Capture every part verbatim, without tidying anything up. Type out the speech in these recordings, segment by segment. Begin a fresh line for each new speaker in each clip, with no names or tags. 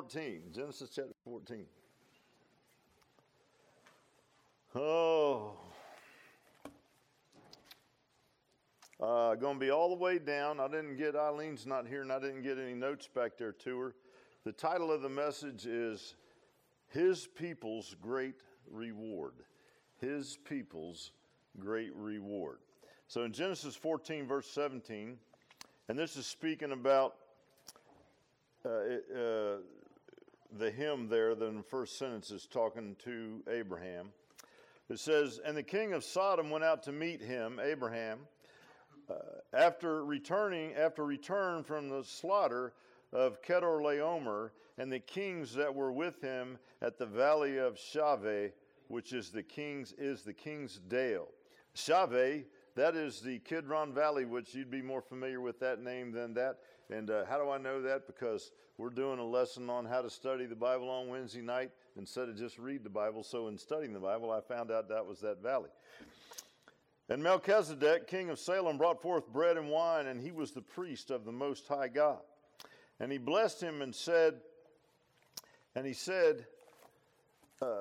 fourteen. Genesis chapter fourteen. Oh. Uh, going to be all the way down. I didn't get, Eileen's not here, and I didn't get any notes back there to her. The title of the message is His People's Great Reward. His People's Great Reward. So in Genesis fourteen, verse seventeen, and this is speaking about uh, uh, the hymn there, that in the first sentence is talking to Abraham. It says, and the king of Sodom went out to meet him, Abraham, uh, after returning, after return from the slaughter of Kedorlaomer, and the kings that were with him at the valley of Shaveh, which is the king's is the king's dale. Shaveh, that is the Kidron Valley, which you'd be more familiar with that name than that. And uh, how do I know that? Because we're doing a lesson on how to study the Bible on Wednesday night instead of just read the Bible. So in studying the Bible, I found out that was that valley. And Melchizedek, king of Salem, brought forth bread and wine, and he was the priest of the Most High God. And he blessed him and said, and he said, uh,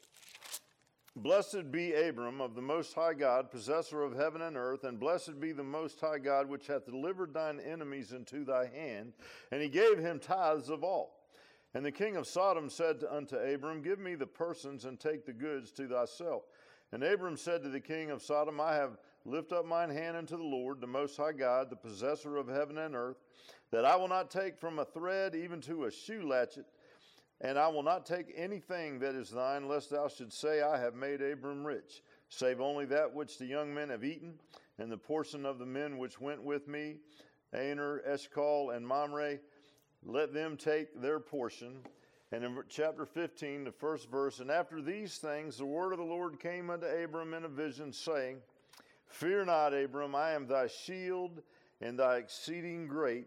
Blessed be Abram of the Most High God, possessor of heaven and earth, and blessed be the Most High God, which hath delivered thine enemies into thy hand. And he gave him tithes of all. And the king of Sodom said unto Abram, Give me the persons, and take the goods to thyself. And Abram said to the king of Sodom, I have lifted up mine hand unto the Lord, the Most High God, the possessor of heaven and earth, that I will not take from a thread even to a shoe latchet, and I will not take anything that is thine, lest thou should say, I have made Abram rich, save only that which the young men have eaten, and the portion of the men which went with me, Aner, Eshcol, and Mamre, let them take their portion. And in chapter fifteen, the first verse, and after these things, the word of the Lord came unto Abram in a vision, saying, Fear not, Abram, I am thy shield and thy exceeding great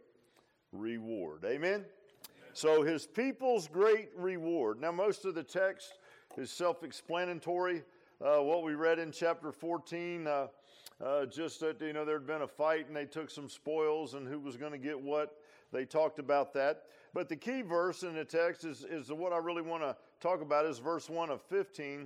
reward. Amen? So his people's great reward. Now, most of the text is self-explanatory. Uh, what we read in chapter fourteen, uh, uh, just that, you know, there had been a fight and they took some spoils and who was going to get what. They talked about that. But the key verse in the text is, is what I really want to talk about is verse one of fifteen.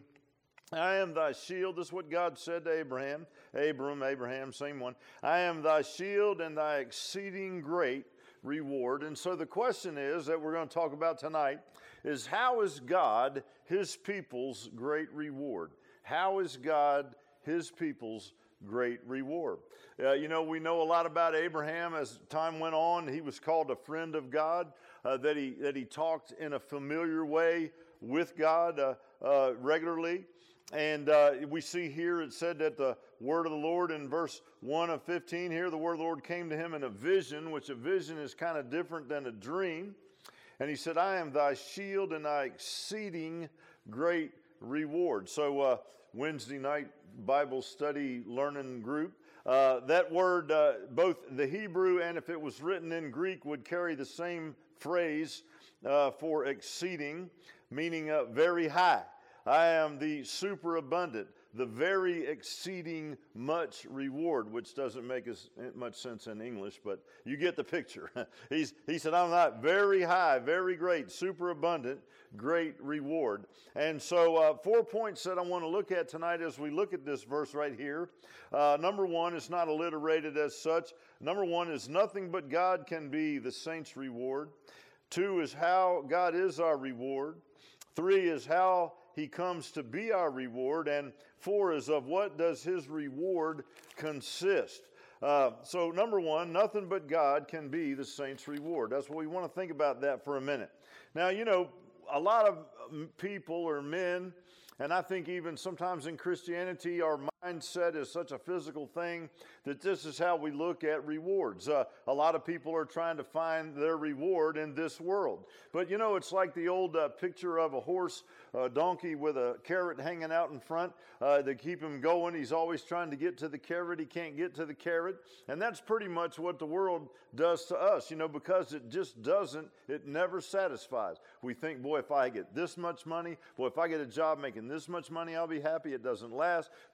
I am thy shield. This is what God said to Abraham. Abram, Abraham, same one. I am thy shield and thy exceeding great reward. And so the question is that we're going to talk about tonight is, how is God his people's great reward? How is God his people's great reward? Uh, you know, we know a lot about Abraham. As time went on, he was called a friend of God, uh, that he that he talked in a familiar way with God uh, uh, regularly. And uh, we see here it said that the word of the Lord in verse one of fifteen here, the word of the Lord came to him in a vision, which a vision is kind of different than a dream. And he said, I am thy shield and thy exceeding great reward. So uh, Wednesday night Bible study learning group, uh, that word, uh, both the Hebrew and if it was written in Greek, would carry the same phrase uh, for exceeding, meaning uh, very high. I am the superabundant, the very exceeding much reward, which doesn't make as much sense in English, but you get the picture. He's, he said, I'm not very high, very great, superabundant, great reward. And so uh, four points that I want to look at tonight as we look at this verse right here. Uh, number one, it's not alliterated as such. Number one is nothing but God can be the saint's reward. Two is how God is our reward. Three is how he comes to be our reward. And four is of what does his reward consist. Uh, so number one, nothing but God can be the saint's reward. That's what we want to think about that for a minute. Now, you know, a lot of people or men, and I think even sometimes in Christianity, our mindset is such a physical thing that this is how we look at rewards. Uh, a lot of people are trying to find their reward in this world. But, you know, it's like the old uh, picture of a horse, a donkey with a carrot hanging out in front. Uh, to keep him going, he's always trying to get to the carrot. He can't get to the carrot. And that's pretty much what the world does to us, you know, because it just doesn't, it never satisfies. We think, boy, if I get this much money, boy, if I get a job making this much money, I'll be happy. It doesn't last. Boy, if I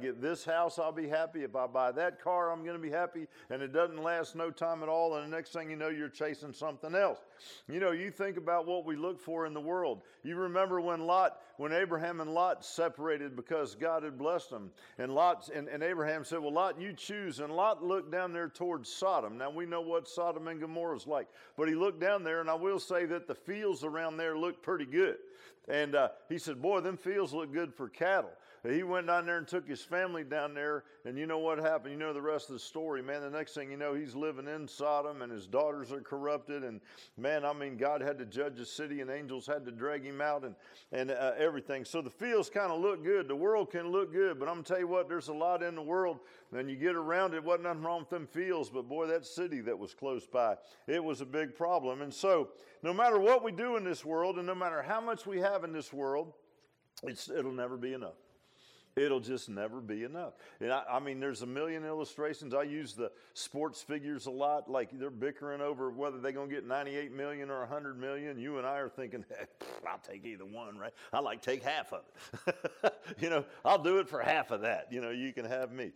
get this house, I'll be happy. If I buy that car, I'm going to be happy. And it doesn't last no time at all. And the next thing you know, you're chasing something else. You know, you think about what we look for in the world. You remember when Lot, when Abraham and Lot separated because God had blessed them. And Lot and, and Abraham said, well, Lot, you choose. And Lot looked down there towards Sodom. Now, we know what Sodom and Gomorrah is like. But he looked down there, and I will say that the fields around there looked pretty good. And uh, he said, boy, them fields look good for cattle. He went down there and took his family down there, and you know what happened? You know the rest of the story, man. The next thing you know, he's living in Sodom, and his daughters are corrupted, and man, I mean, God had to judge the city, and angels had to drag him out, and, and uh, everything. So the fields kind of look good. The world can look good, but I'm going to tell you what, there's a lot in the world, and you get around it, wasn't nothing wrong with them fields, but boy, that city that was close by, it was a big problem. And so, no matter what we do in this world, and no matter how much we have in this world, it's, it'll never be enough. It'll just never be enough. And I, I mean, there's a million illustrations. I use the sports figures a lot. Like they're bickering over whether they're going to get ninety-eight million or one hundred million. You and I are thinking, hey, I'll take either one, right? I like take half of it. You know, I'll do it for half of that. You know, you can have me.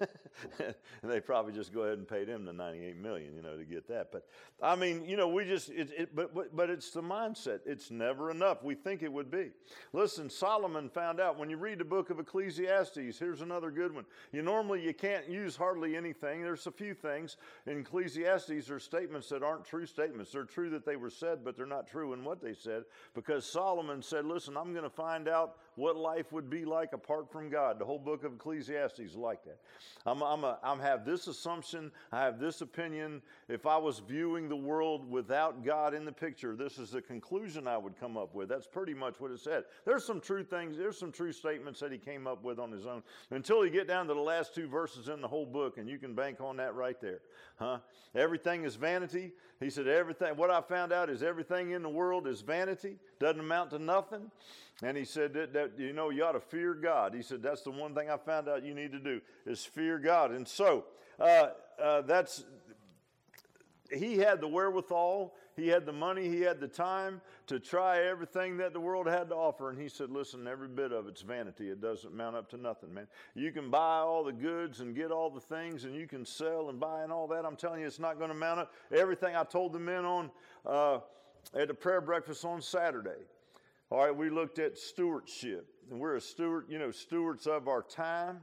And they probably just go ahead and pay them the ninety-eight million, you know, to get that. But I mean, you know, we just, it, it, but, but, but it's the mindset. It's never enough. We think it would be. Listen, Solomon found out when you read the book of Ecclesiastes, Ecclesiastes, here's another good one. You normally, you can't use hardly anything. There's a few things. In Ecclesiastes, there are statements that aren't true statements. They're true that they were said, but they're not true in what they said. Because Solomon said, listen, I'm going to find out what life would be like apart from God. The whole book of Ecclesiastes is like that. I'm, I'm, a, I'm have this assumption. I have this opinion. If I was viewing the world without God in the picture, this is the conclusion I would come up with. That's pretty much what it said. There's some true things. There's some true statements that he came up with on his own until you get down to the last two verses in the whole book, and you can bank on that right there. Huh? Everything is vanity. He said everything. What I found out is everything in the world is vanity. Doesn't amount to nothing. And he said that, that, you know, you ought to fear God. He said, that's the one thing I found out you need to do is fear God. And so uh, uh, that's, he had the wherewithal, he had the money, he had the time to try everything that the world had to offer. And he said, listen, every bit of it's vanity. It doesn't mount up to nothing, man. You can buy all the goods and get all the things, and you can sell and buy and all that. I'm telling you, it's not going to mount up. Everything I told the men on uh, at the prayer breakfast on Saturday. All right, we looked at stewardship, and we're a steward, you know, stewards of our time,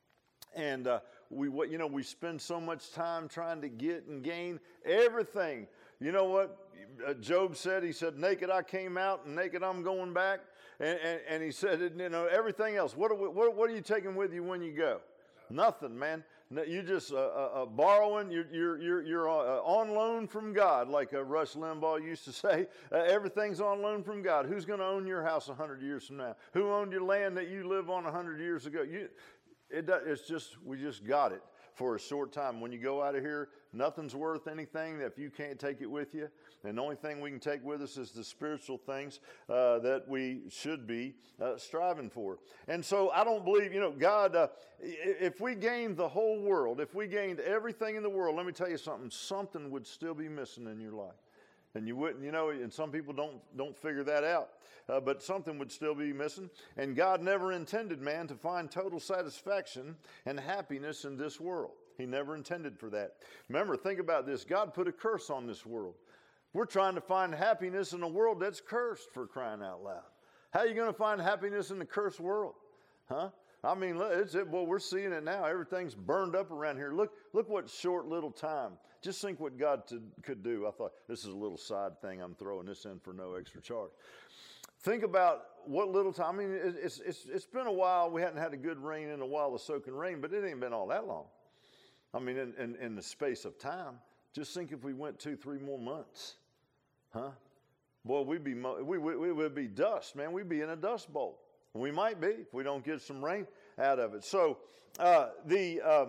and uh, we, what, you know, we spend so much time trying to get and gain everything. You know what uh, Job said? He said, "Naked I came out, and naked I'm going back." And, and, and he said, you know, everything else. What are, we, what, what are you taking with you when you go? Nothing, man. You just uh, uh, borrowing. You're you're you're, you're uh, on loan from God, like uh, Rush Limbaugh used to say. Uh, everything's on loan from God. Who's going to own your house a hundred years from now? Who owned your land that you live on a hundred years ago? You, it it's just we just got it for a short time. When you go out of here, nothing's worth anything if you can't take it with you. And the only thing we can take with us is the spiritual things uh, that we should be uh, striving for. And so I don't believe, you know, God, uh, if we gained the whole world, if we gained everything in the world, let me tell you something, something would still be missing in your life. And you wouldn't, you know, and some people don't don't figure that out. Uh, but something would still be missing. And God never intended man to find total satisfaction and happiness in this world. He never intended for that. Remember, think about this. God put a curse on this world. We're trying to find happiness in a world that's cursed, for crying out loud. How are you going to find happiness in the cursed world? Huh? I mean, it's it. Well, we're seeing it now. Everything's burned up around here. Look, look what short little time. Just think what God to, could do. I thought this is a little side thing. I'm throwing this in for no extra charge. Think about what little time. I mean, it's it's it's been a while. We hadn't had a good rain in a while of soaking rain, but it ain't been all that long. I mean, in, in, in the space of time. Just think if we went two, three more months, huh? Boy, we'd be we, we, we would be dust, man. We'd be in a dust bowl. We might be if we don't get some rain out of it. So uh, the uh,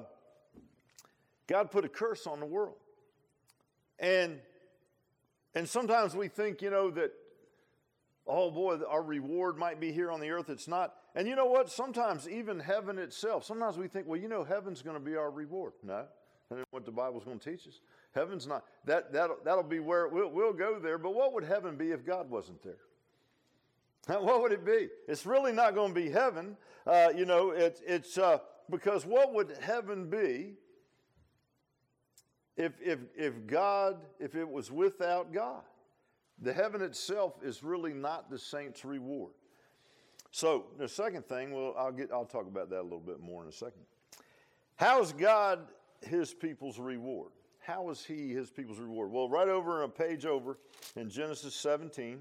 God put a curse on the world, and and sometimes we think, you know, that oh boy, our reward might be here on the earth. It's not. And you know what? Sometimes even heaven itself. Sometimes we think, well, you know, heaven's going to be our reward. No, that's what the Bible's going to teach us. Heaven's not. That that'll, that'll be where we'll, we'll go there. But what would heaven be if God wasn't there? What would it be? It's really not going to be heaven. Uh, you know, it, it's uh, because what would heaven be if, if, if God, if it was without God? The heaven itself is really not the saints' reward. So the second thing, well, I'll get, I'll talk about that a little bit more in a second. How is God his people's reward? How is he his people's reward? Well, right over a page over in Genesis seventeen,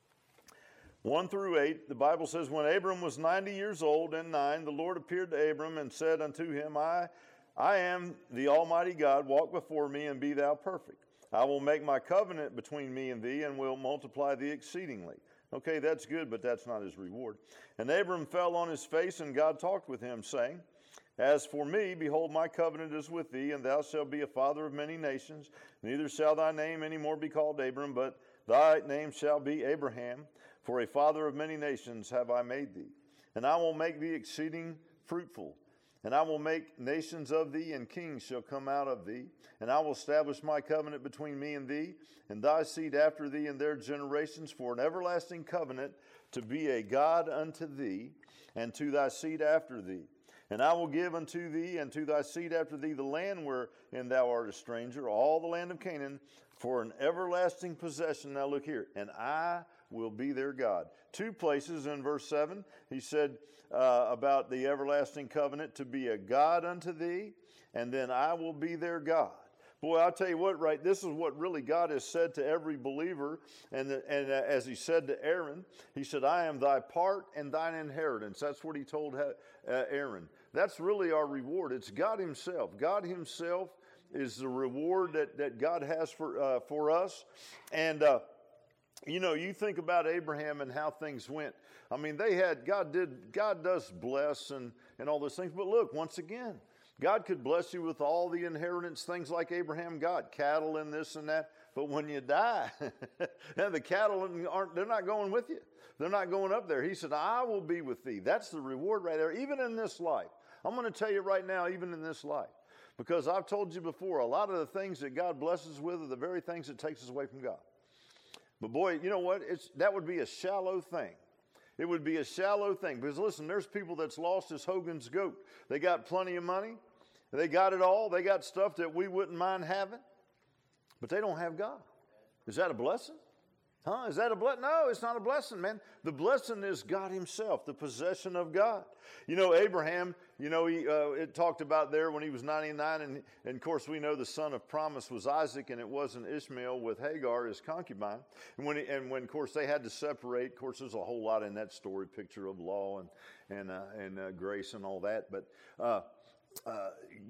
one through eight, the Bible says, when Abram was ninety years old and nine, the Lord appeared to Abram and said unto him, I, I am the Almighty God, walk before me and be thou perfect. I will make my covenant between me and thee and will multiply thee exceedingly. Okay, that's good, but that's not his reward. And Abram fell on his face, and God talked with him, saying, as for me, behold, my covenant is with thee, and thou shalt be a father of many nations. Neither shall thy name any more be called Abram, but thy name shall be Abraham. For a father of many nations have I made thee. And I will make thee exceeding fruitful. And I will make nations of thee, and kings shall come out of thee. And I will establish my covenant between me and thee, and thy seed after thee and their generations, for an everlasting covenant, to be a God unto thee, and to thy seed after thee. And I will give unto thee and to thy seed after thee the land wherein thou art a stranger, all the land of Canaan, for an everlasting possession. Now look here. And I will be their God. Two places in verse seven, he said uh, about the everlasting covenant, to be a God unto thee, and then I will be their God. Boy, I'll tell you what, right, this is what really God has said to every believer. And, the, and uh, as he said to Aaron, he said, I am thy part and thine inheritance. That's what he told uh, Aaron. That's really our reward. It's God himself. God himself is the reward that, that God has for, uh, for us. And, uh, you know, you think about Abraham and how things went. I mean, they had, God did, God does bless and, and all those things. But look, once again, God could bless you with all the inheritance, things like Abraham got, cattle and this and that. But when you die, the cattle aren't, they're not going with you. They're not going up there. He said, I will be with thee. That's the reward right there, even in this life. I'm going to tell you right now, even in this life. Because I've told you before, a lot of the things that God blesses with are the very things that takes us away from God. But boy, you know what? It's, that would be a shallow thing. It would be a shallow thing. Because listen, there's people that's lost as Hogan's goat. They got plenty of money. They got it all. They got stuff that we wouldn't mind having. But they don't have God. Is that a blessing? Huh? Is that a blessing? No, it's not a blessing, man. The blessing is God himself, the possession of God. You know, Abraham, you know, he, uh, it talked about there when he was ninety-nine, and, and of course we know the son of promise was Isaac, and it wasn't Ishmael with Hagar, his concubine. And when, he, and when, of course, they had to separate, of course, there's a whole lot in that story, picture of law and, and, uh, and uh, grace and all that. But uh, uh,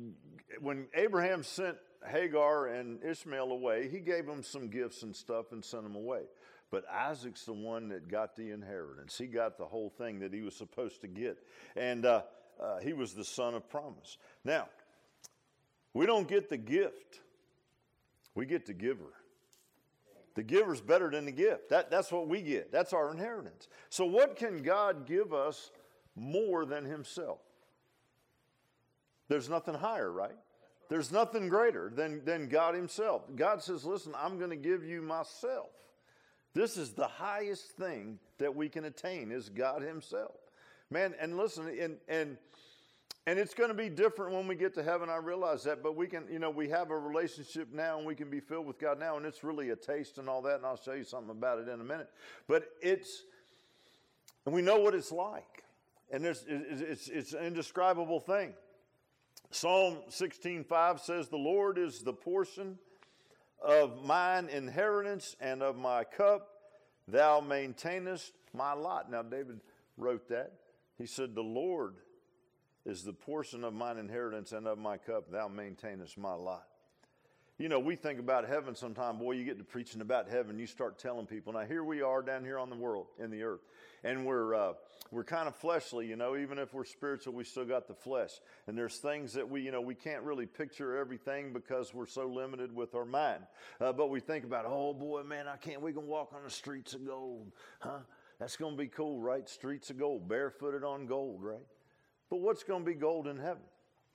when Abraham sent Hagar and Ishmael away, he gave them some gifts and stuff and sent them away. But Isaac's the one that got the inheritance. He got the whole thing that he was supposed to get. And uh, uh, he was the son of promise. Now, we don't get the gift. We get the giver. The giver's better than the gift. That, that's what we get. That's our inheritance. So what can God give us more than himself? There's nothing higher, right? There's nothing greater than, than God himself. God says, listen, I'm going to give you myself. This is the highest thing that we can attain, is God himself. Man, and listen, and and and it's going to be different when we get to heaven. I realize that, but we can, you know, we have a relationship now, and we can be filled with God now, and it's really a taste and all that, and I'll show you something about it in a minute. But it's, and we know what it's like, and there's, it's, it's, it's an indescribable thing. Psalm sixteen five says, the Lord is the portion of mine inheritance and of my cup, thou maintainest my lot. Now, David wrote that. He said, the Lord is the portion of mine inheritance and of my cup, thou maintainest my lot. You know, we think about heaven sometime. Boy, you get to preaching about heaven, you start telling people. Now, here we are down here on the world, in the earth, and we're uh, we're kind of fleshly, you know. Even if we're spiritual, we still got the flesh. And there's things that we, you know, we can't really picture everything because we're so limited with our mind. Uh, but we think about, oh, boy, man, I can't, we can walk on the streets of gold. Huh? That's going to be cool, right? Streets of gold, barefooted on gold, right? But what's going to be gold in heaven?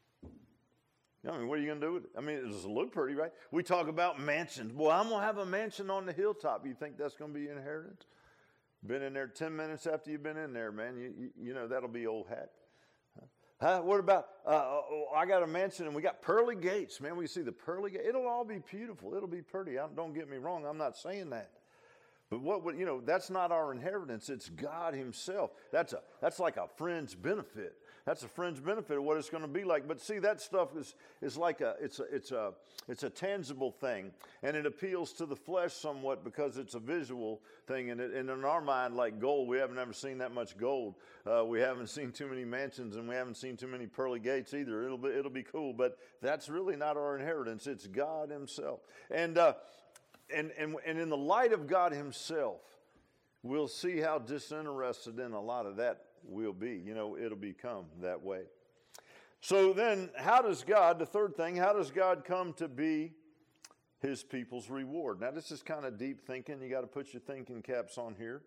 I mean, what are you going to do with it? I mean, it does look pretty, right? We talk about mansions. Boy, I'm going to have a mansion on the hilltop. You think that's going to be inheritance? Been in there ten minutes after you've been in there, man. You, you, you know, that'll be old hat. Huh? What about, uh, oh, I got a mansion and we got pearly gates. Man, we see the pearly gates. It'll all be beautiful. It'll be pretty. I, don't get me wrong. I'm not saying that. But what would, you know, that's not our inheritance. It's God himself. That's a, that's like a fringe benefit. That's a fringe benefit of what it's going to be like. But see, that stuff is, is like a, it's a, it's a, it's a tangible thing. And it appeals to the flesh somewhat because it's a visual thing. And, it, and in our mind, like gold, we haven't ever seen that much gold. Uh, we haven't seen too many mansions and we haven't seen too many pearly gates either. It'll be, it'll be cool. But that's really not our inheritance. It's God himself. And, uh, and, and, and in the light of God himself, we'll see how disinterested in a lot of that we'll be. You know, it'll become that way. So then, how does God, the third thing, how does God come to be his people's reward? Now, this is kind of deep thinking. You got to put your thinking caps on here.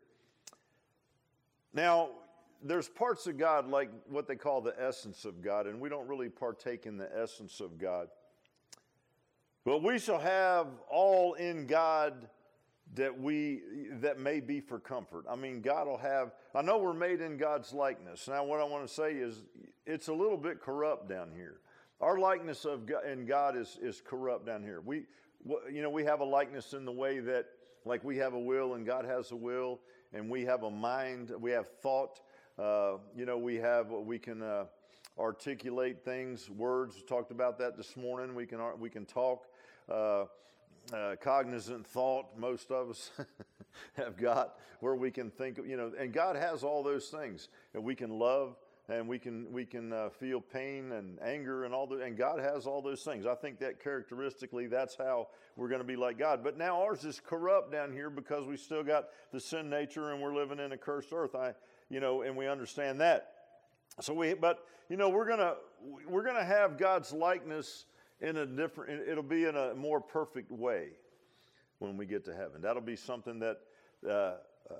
Now, there's parts of God like what they call the essence of God, and we don't really partake in the essence of God. But we shall have all in God that we that may be for comfort. I mean, God will have, I know we're made in God's likeness. Now, what I want to say is it's a little bit corrupt down here. Our likeness of God, in God is, is corrupt down here. We, you know, we have a likeness in the way that, like we have a will and God has a will, and we have a mind, we have thought. Uh, you know, we have, we can uh, articulate things, words. We talked about that this morning. We can, we can talk. Uh, Uh, cognizant thought, most of us have got, where we can think, you know, and God has all those things. And we can love, and we can we can uh, feel pain and anger and all the, and God has all those things. I think that characteristically, that's how we're going to be like God. But now ours is corrupt down here because we still got the sin nature and we're living in a cursed earth. I, you know, and we understand that. So we, but you know, we're gonna we're gonna have God's likeness in a different, it'll be in a more perfect way when we get to heaven. That'll be something that uh, uh,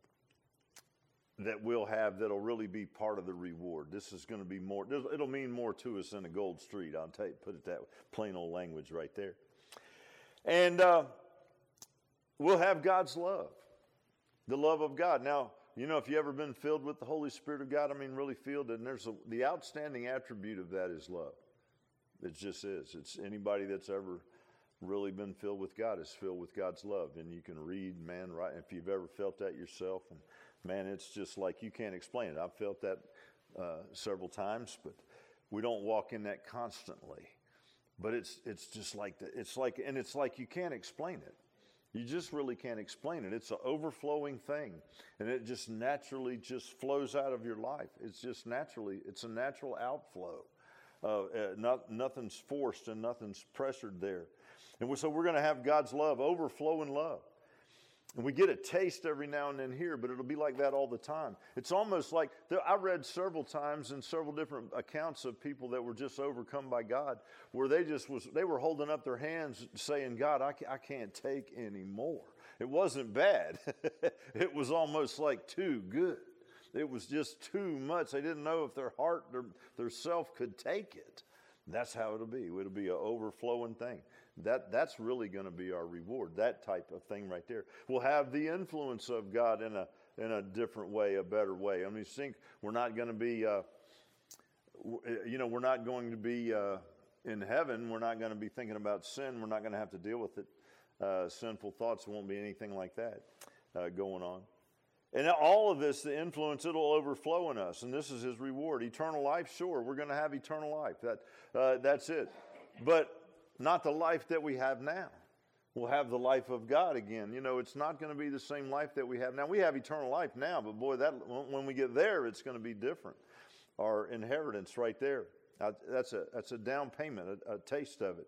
that we'll have that'll really be part of the reward. This is going to be more, it'll mean more to us than a gold street. I'll tell you, put it that way, plain old language right there. And uh, we'll have God's love, the love of God. Now, you know, if you've ever been filled with the Holy Spirit of God, I mean, really filled, and there's a, the outstanding attribute of that is love. It just is. It's anybody that's ever really been filled with God is filled with God's love. And you can read, man, right, if you've ever felt that yourself, and man, it's just like you can't explain it. I've felt that uh, several times, but we don't walk in that constantly. But it's it's just like that. It's like, and it's like you can't explain it. You just really can't explain it. It's an overflowing thing, and it just naturally just flows out of your life. It's just naturally, it's a natural outflow. Uh, uh, not, nothing's forced and nothing's pressured there. And so we're going to have God's love, overflowing love. And we get a taste every now and then here, but it'll be like that all the time. It's almost like, there, I read several times in several different accounts of people that were just overcome by God, where they just was, they were holding up their hands saying, God, I, I can't take any more. It wasn't bad. It was almost like too good. It was just too much. They didn't know if their heart, their, their self could take it. That's how it'll be. It'll be an overflowing thing. That That's really going to be our reward, that type of thing right there. We'll have the influence of God in a in a different way, a better way. I mean, think we're not going to be, uh, you know, we're not going to be uh, in heaven. We're not going to be thinking about sin. We're not going to have to deal with it. Uh, sinful thoughts, won't be anything like that uh, going on. And all of this, the influence, it'll overflow in us. And this is his reward. Eternal life, sure, we're going to have eternal life. That uh, That's it. But not the life that we have now. We'll have the life of God again. You know, it's not going to be the same life that we have now. We have eternal life now, but boy, that when we get there, it's going to be different. Our inheritance right there. Uh, that's a that's a down payment, a, a taste of it.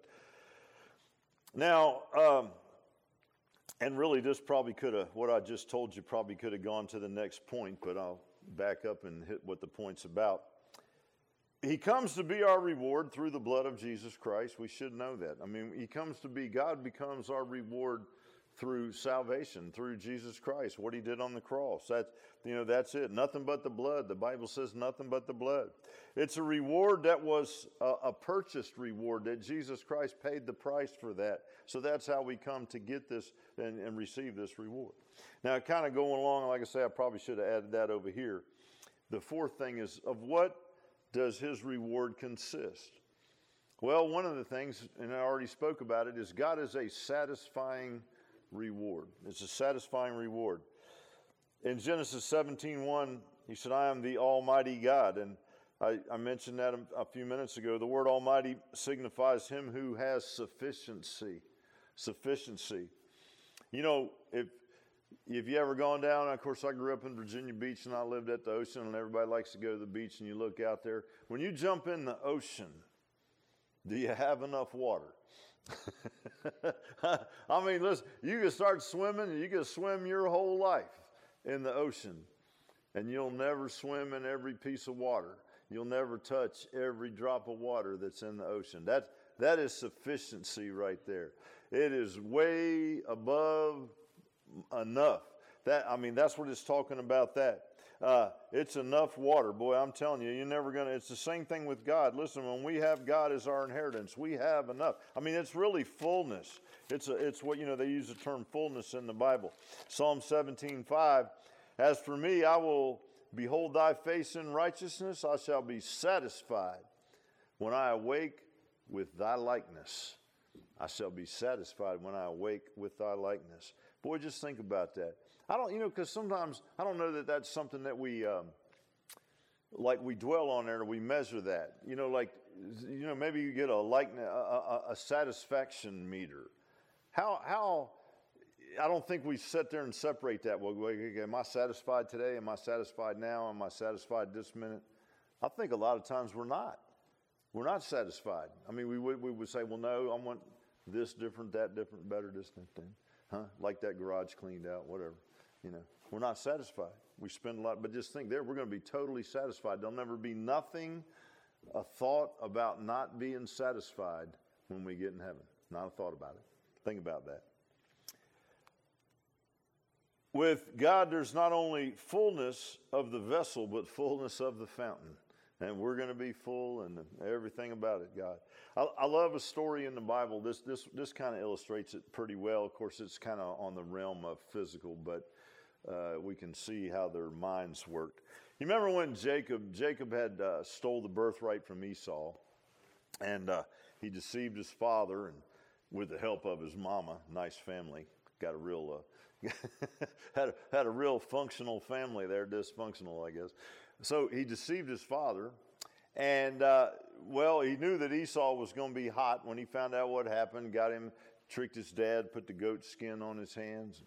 Now, um, and really, this probably could have, what I just told you probably could have gone to the next point, but I'll back up and hit what the point's about. He comes to be our reward through the blood of Jesus Christ. We should know that. I mean, he comes to be, God becomes our reward through salvation, through Jesus Christ, what he did on the cross. That, you know, that's it. Nothing but the blood. The Bible says nothing but the blood. It's a reward that was a, a purchased reward, that Jesus Christ paid the price for that. So that's how we come to get this and, and receive this reward. Now, kind of going along, like I say, I probably should have added that over here. The fourth thing is, of what does his reward consist? Well, one of the things, and I already spoke about it, is God is a satisfying reward. It's a satisfying reward. In Genesis seventeen one, he said, I am the Almighty God. And I, I mentioned that a, a few minutes ago. The word Almighty signifies him who has sufficiency. Sufficiency. You know, if if you ever gone down, of course I grew up in Virginia Beach and I lived at the ocean, and everybody likes to go to the beach and you look out there. When you jump in the ocean, do you have enough water? I mean, listen, you can start swimming and you can swim your whole life in the ocean, and you'll never swim in every piece of water. You'll never touch every drop of water that's in the ocean. That, that is sufficiency right there. It is way above enough. That, I mean, that's what it's talking about, that. Uh, it's enough water. Boy, I'm telling you, you're never going to, it's the same thing with God. Listen, when we have God as our inheritance, we have enough. I mean, it's really fullness. It's a, it's what, you know, they use the term fullness in the Bible. Psalm seventeen five, as for me, I will behold thy face in righteousness. I shall be satisfied when I awake with thy likeness. I shall be satisfied when I awake with thy likeness. Boy, just think about that. I don't, you know, because sometimes I don't know that that's something that we, um, like we dwell on there, or we measure that. You know, like, you know, maybe you get a likeness, a, a, a satisfaction meter. How, how, I don't think we sit there and separate that. Well, am I satisfied today? Am I satisfied now? Am I satisfied this minute? I think a lot of times we're not. We're not satisfied. I mean, we would, we would say, well, no, I want this different, that different, better, this, that, that. Huh? Like that garage cleaned out, whatever. You know, we're not satisfied. We spend a lot, but just think there, we're going to be totally satisfied. There'll never be nothing, a thought about not being satisfied when we get in heaven. Not a thought about it. Think about that. With God, there's not only fullness of the vessel, but fullness of the fountain. And we're going to be full and everything about it, God. I, I love a story in the Bible. This this this kind of illustrates it pretty well. Of course, it's kind of on the realm of physical, but uh, we can see how their minds worked. You remember when Jacob Jacob had uh, stole the birthright from Esau, and uh, he deceived his father, and with the help of his mama, nice family, got a real uh, had a, had a real functional family there, dysfunctional, I guess. So he deceived his father, and, uh, well, he knew that Esau was going to be hot when he found out what happened, got him, tricked his dad, put the goat skin on his hands.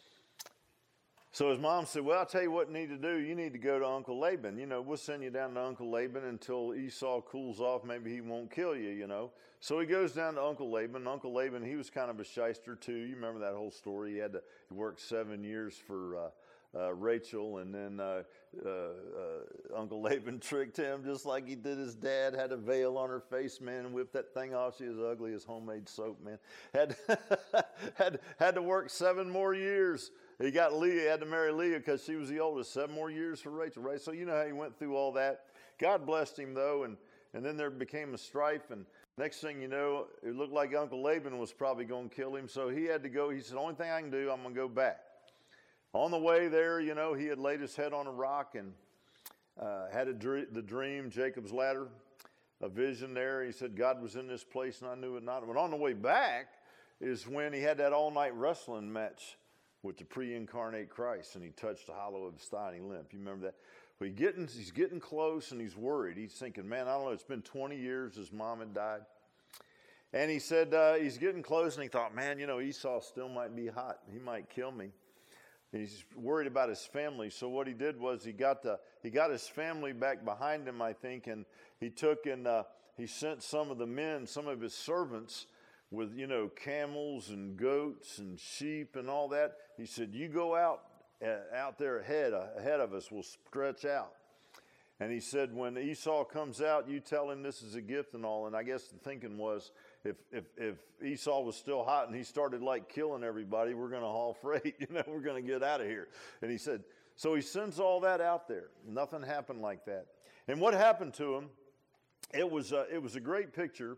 So his mom said, well, I'll tell you what you need to do. You need to go to Uncle Laban. You know, we'll send you down to Uncle Laban until Esau cools off. Maybe he won't kill you, you know. So he goes down to Uncle Laban. Uncle Laban, he was kind of a shyster, too. You remember that whole story. He had to he work seven years for uh, uh, Rachel, and then uh, uh, uh, Uncle Laban tricked him just like he did his dad, had a veil on her face, man, and whipped that thing off. She was ugly as homemade soap, man. Had, had, had to work seven more years. He got Leah, he had to marry Leah because she was the oldest. Seven more years for Rachel, right? So you know how he went through all that. God blessed him, though, and, and then there became a strife, and next thing you know, it looked like Uncle Laban was probably going to kill him, so he had to go. He said, the only thing I can do, I'm going to go back. On the way there, you know, he had laid his head on a rock and uh, had a dr- the dream, Jacob's ladder, a vision there. He said, God was in this place, and I knew it not. But on the way back is when he had that all-night wrestling match with the pre-incarnate Christ, and he touched the hollow of his thigh, and he limped. You remember that? Well, he getting, he's getting close, and he's worried. He's thinking, man, I don't know, it's been twenty years his mom had died. And he said uh, he's getting close, and he thought, man, you know, Esau still might be hot. He might kill me. He's worried about his family. So what he did was he got the, he got his family back behind him, I think, and he took and uh, he sent some of the men, some of his servants, with, you know, camels and goats and sheep and all that. He said, you go out uh, out there ahead, uh, ahead of us. We'll stretch out. And he said, when Esau comes out, you tell him this is a gift and all. And I guess the thinking was, if if, if Esau was still hot and he started like killing everybody, we're going to haul freight. You know, we're going to get out of here. And he said, so he sends all that out there. Nothing happened like that. And what happened to him, it was a, it was a great picture.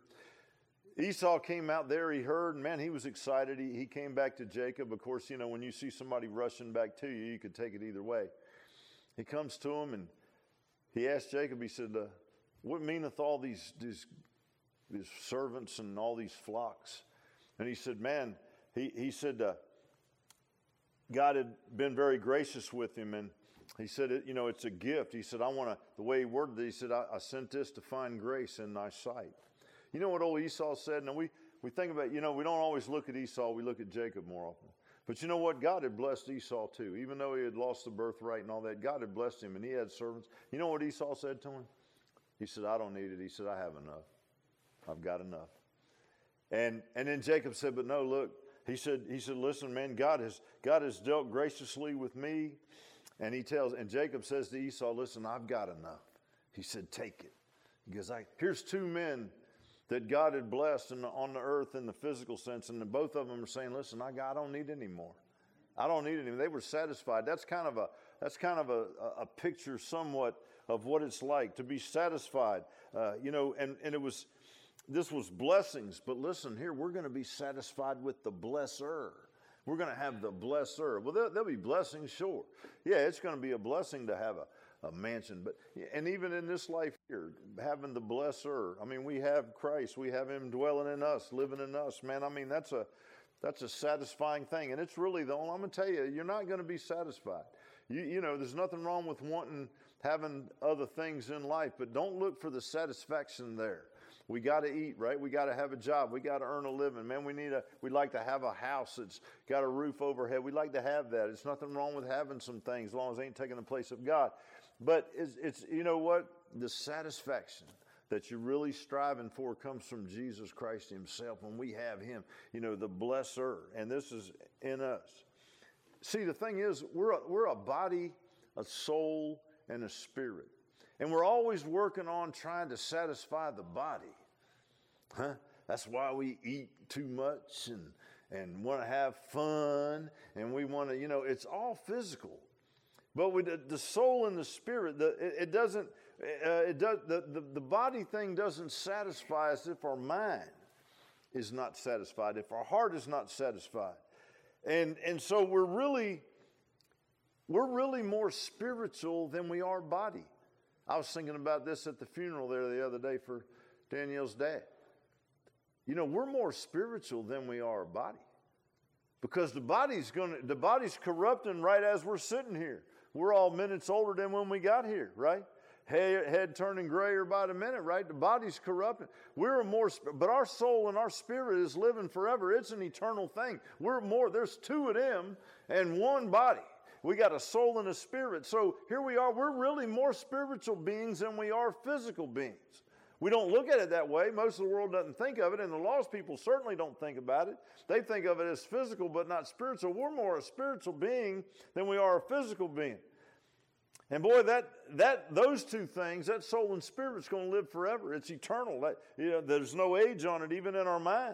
Esau came out there, he heard, and man, he was excited. He, he came back to Jacob. Of course, you know, when you see somebody rushing back to you, you could take it either way. He comes to him and he asked Jacob, he said, uh, what meaneth all these, these, these servants and all these flocks? And he said, man, he, he said, uh, God had been very gracious with him, and he said, it, you know, it's a gift. He said, I want to, the way he worded it, he said, I, I sent this to find grace in thy sight. You know what old Esau said? Now, we, we think about, you know, we don't always look at Esau, we look at Jacob more often. But you know what? God had blessed Esau too. Even though he had lost the birthright and all that, God had blessed him, and he had servants. You know what Esau said to him? He said, I don't need it. He said, I have enough. I've got enough. And and then Jacob said, but no, look, he said, he said, listen, man, God has God has dealt graciously with me. And he tells, and Jacob says to Esau, listen, I've got enough. He said, take it. He goes, I, here's two men that God had blessed in the, on the earth in the physical sense, and the, both of them are saying, listen, I, got, I don't need any more. I don't need any. They were satisfied. That's kind of a that's kind of a, a picture somewhat of what it's like to be satisfied. Uh, you know, and, and it was, this was blessings, but listen here, we're going to be satisfied with the blesser. We're going to have the blesser. Well, there'll, there'll be blessings, sure. Yeah, it's going to be a blessing to have a, a mansion. But and even in this life here, having the blesser. I mean, we have Christ. We have him dwelling in us, living in us. Man, I mean, that's a that's a satisfying thing. And it's really the only, I'm going to tell you, you're not going to be satisfied. You, you know, there's nothing wrong with wanting, having other things in life, but don't look for the satisfaction there. We got to eat, right? We got to have a job. We got to earn a living. Man, we need a, we'd like to have a house that's got a roof overhead. We'd like to have that. It's nothing wrong with having some things as long as it ain't taking the place of God. But it's, it's, you know what? The satisfaction that you're really striving for comes from Jesus Christ himself. When we have him, you know, the blesser, and this is in us. See, the thing is, we're a, we're a body, a soul, and a spirit. And we're always working on trying to satisfy the body. Huh? That's why we eat too much and, and want to have fun. And we want to, you know, it's all physical. But with the, the soul and the spirit, the, it, it doesn't, uh, it does, the, the, the body thing doesn't satisfy us if our mind is not satisfied, if our heart is not satisfied. And, and so we're really, we're really more spiritual than we are body. I was thinking about this at the funeral there the other day for Danielle's dad. You know, we're more spiritual than we are body. Because the body's going to, the body's corrupting right as we're sitting here. We're all minutes older than when we got here, right? Head, head turning grayer by the minute, right? The body's corrupting. We're more, but our soul and our spirit is living forever. It's an eternal thing. We're more, there's two of them and one body. We got a soul and a spirit. So here we are. We're really more spiritual beings than we are physical beings. We don't look at it that way. Most of the world doesn't think of it, and the lost people certainly don't think about it. They think of it as physical but not spiritual. We're more a spiritual being than we are a physical being. And boy, that that those two things, that soul and spirit, is going to live forever. It's eternal. That, you know, there's no age on it, even in our mind.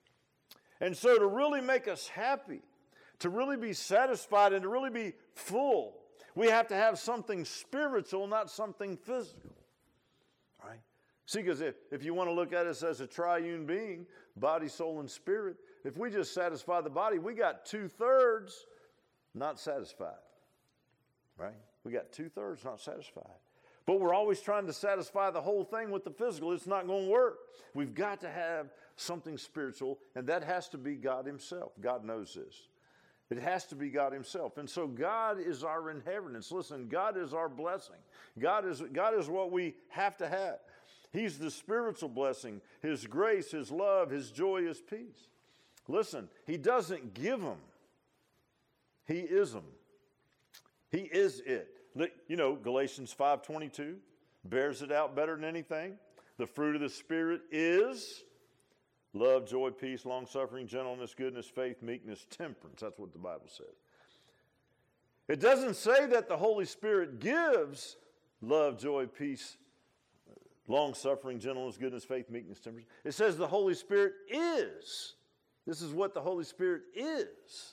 And so to really make us happy, to really be satisfied and to really be full, we have to have something spiritual, not something physical. Right? See, because if, if you want to look at us as a triune being, body, soul, and spirit, if we just satisfy the body, we got two-thirds not satisfied. Right? We got two-thirds not satisfied. But we're always trying to satisfy the whole thing with the physical. It's not going to work. We've got to have something spiritual, and that has to be God himself. God knows this. It has to be God himself. And so God is our inheritance. Listen, God is our blessing. God is, God is what we have to have. He's the spiritual blessing, his grace, his love, his joy, his peace. Listen, he doesn't give them. He is them. He is it. You know, Galatians five twenty-two bears it out better than anything. The fruit of the Spirit is love, joy, peace, long-suffering, gentleness, goodness, faith, meekness, temperance. That's what the Bible says. It doesn't say that the Holy Spirit gives love, joy, peace, long-suffering, gentleness, goodness, faith, meekness, temperance. It says the Holy Spirit is. This is what the Holy Spirit is.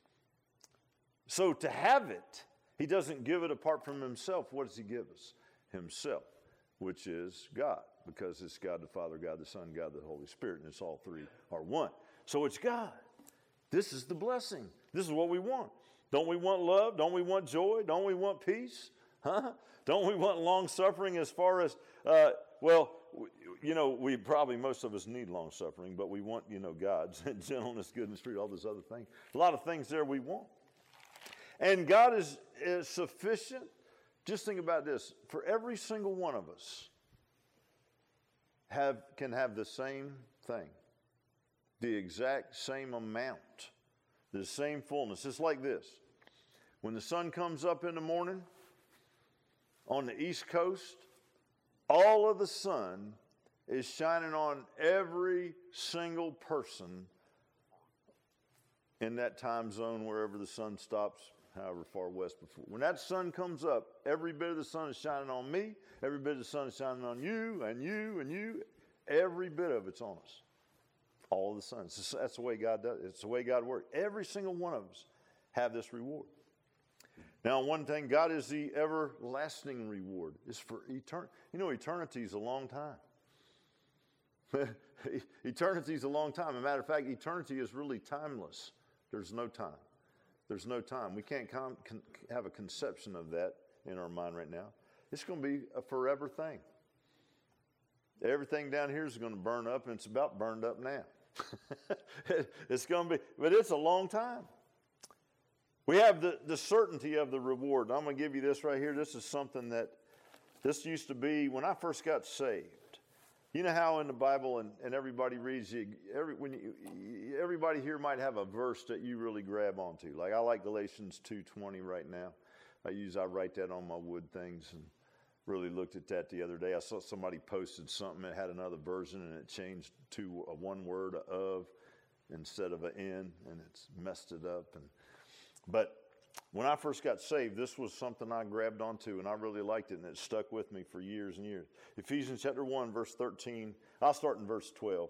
So to have it, he doesn't give it apart from himself. What does he give us? Himself, which is God, because it's God the Father, God the Son, God the Holy Spirit, and it's all three are one. So it's God. This is the blessing. This is what we want. Don't we want love? Don't we want joy? Don't we want peace? Huh? Don't we want long suffering as far as uh, well, you know, we probably, most of us need long suffering, but we want, you know, God's gentleness, goodness, truth, all those other things. A lot of things there we want. And God is, is sufficient. Just think about this. For every single one of us have can have the same thing, the exact same amount, the same fullness. It's like this. When the sun comes up in the morning on the East Coast, all of the sun is shining on every single person in that time zone, wherever the sun stops, however far west before. When that sun comes up, every bit of the sun is shining on me, every bit of the sun is shining on you, and you, and you. Every bit of it's on us. All of the sun. Just, that's the way God does it. It's the way God works. Every single one of us have this reward. Now, one thing, God is the everlasting reward. It's for eternity. You know, eternity is a long time. Eternity is a long time. As a matter of fact, eternity is really timeless. There's no time. There's no time. We can't con- con- have a conception of that in our mind right now. It's going to be a forever thing. Everything down here is going to burn up, and it's about burned up now. It's going to be, but it's a long time. We have the, the certainty of the reward. I'm going to give you this right here. This is something that, this used to be when I first got saved. You know how in the Bible, and, and everybody reads, you, every, when you, everybody here might have a verse that you really grab onto. Like I like Galatians two twenty right now. I use, I write that on my wood things, and really looked at that the other day. I saw somebody posted something that had another version, and it changed to a one word of instead of an in, and it's messed it up. And But when I first got saved, this was something I grabbed onto, and I really liked it, and it stuck with me for years and years. Ephesians chapter one, verse thirteen. I'll start in verse twelve.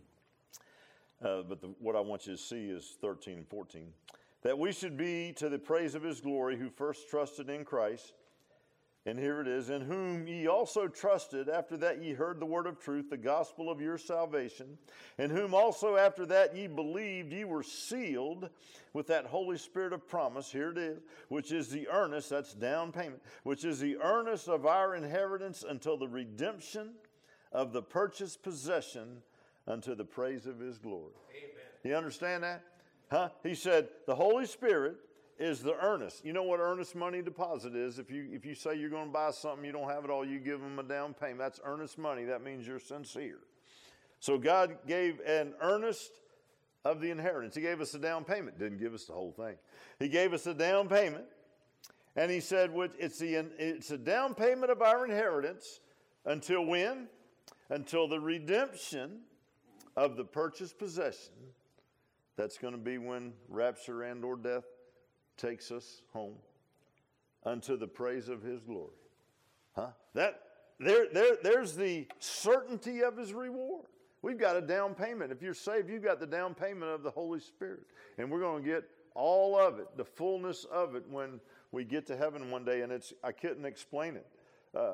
Uh, but the, what I want you to see is thirteen and fourteen. That we should be to the praise of his glory, who first trusted in Christ. And here it is, in whom ye also trusted, after that ye heard the word of truth, the gospel of your salvation, in whom also after that ye believed, ye were sealed with that Holy Spirit of promise, here it is, which is the earnest, that's down payment, which is the earnest of our inheritance until the redemption of the purchased possession unto the praise of his glory. Amen. You understand that? Huh? He said, the Holy Spirit is the earnest. You know what earnest money deposit is? If you if you say you're going to buy something, you don't have it all, you give them a down payment. That's earnest money. That means you're sincere. So God gave an earnest of the inheritance. He gave us a down payment. Didn't give us the whole thing. He gave us a down payment. And he said it's, the, it's a down payment of our inheritance until when? Until the redemption of the purchased possession. That's going to be when rapture and or death takes us home unto the praise of his glory. Huh? That there, there, there's the certainty of his reward. We've got a down payment. If you're saved, you've got the down payment of the Holy Spirit. And we're going to get all of it, the fullness of it, when we get to heaven one day. And it's I couldn't explain it. Uh,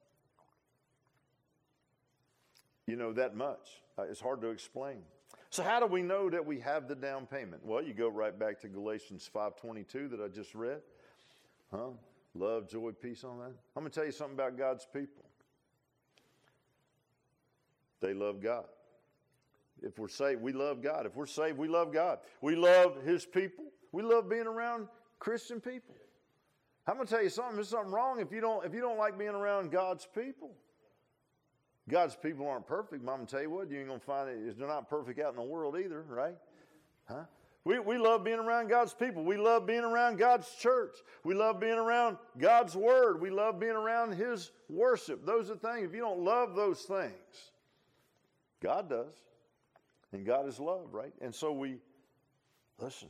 you know, that much. Uh, it's hard to explain. So how do we know that we have the down payment? Well, you go right back to Galatians five twenty-two that I just read. Huh? Love, joy, peace on that. I'm going to tell you something about God's people. They love God. If we're saved, we love God. If we're saved, we love God. We love his people. We love being around Christian people. I'm going to tell you something. There's something wrong if you don't, if you don't like being around God's people. God's people aren't perfect, but I'm going to tell you what, you ain't going to find it. They're not perfect out in the world either, right? Huh? We, we love being around God's people. We love being around God's church. We love being around God's word. We love being around his worship. Those are things. If you don't love those things, God does. And God is love, right? And so we, listen,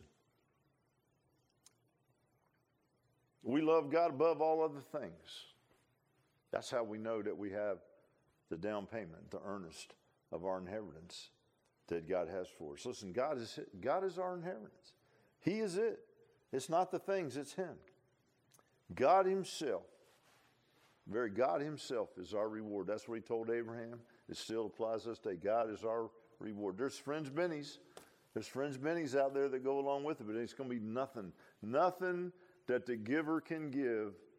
we love God above all other things. That's how we know that we have the down payment, the earnest of our inheritance that God has for us. Listen, God is God is our inheritance. He is it. It's not the things, it's him. God himself, very God himself is our reward. That's what he told Abraham. It still applies to us today. God is our reward. There's fringe bennies. There's fringe bennies out there that go along with it, but it's going to be nothing. Nothing that the giver can give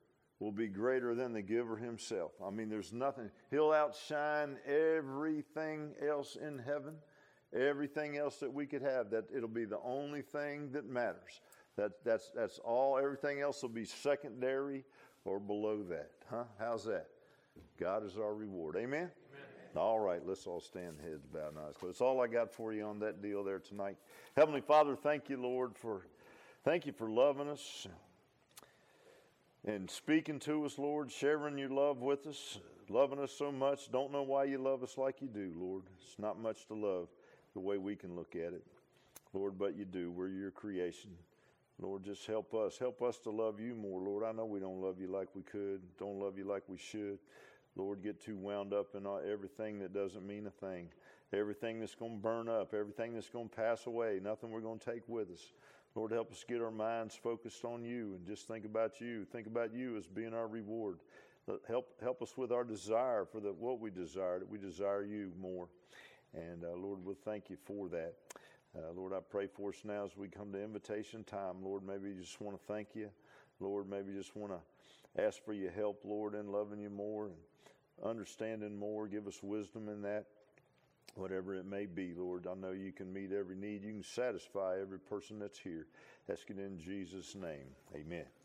will be greater than the giver himself. I mean, there's nothing. He'll outshine everything else in heaven, everything else that we could have. That it'll be the only thing that matters. That, that's, that's all. Everything else will be secondary or below that. Huh? How's that? God is our reward. Amen? Amen. All right, let's all stand, heads bowed and eyes closed. That's all I got for you on that deal there tonight. Heavenly Father, thank you, Lord, for thank you for loving us and speaking to us, Lord, sharing your love with us, loving us so much. Don't know why you love us like you do, Lord. It's not much to love the way we can look at it, Lord, but you do. We're your creation. Lord, just help us. Help us to love you more, Lord. I know we don't love you like we could, don't love you like we should. Lord, get too wound up in everything that doesn't mean a thing, everything that's going to burn up, everything that's going to pass away, nothing we're going to take with us. Lord, help us get our minds focused on you and just think about you. Think about you as being our reward. Help help us with our desire for the, what we desire, that we desire you more. And uh, Lord, we'll thank you for that. Uh, Lord, I pray for us now as we come to invitation time. Lord, maybe you just want to thank you. Lord, maybe you just want to ask for your help, Lord, in loving you more and understanding more. Give us wisdom in that, whatever it may be, Lord. I know you can meet every need. You can satisfy every person that's here. Ask it in Jesus' name. Amen.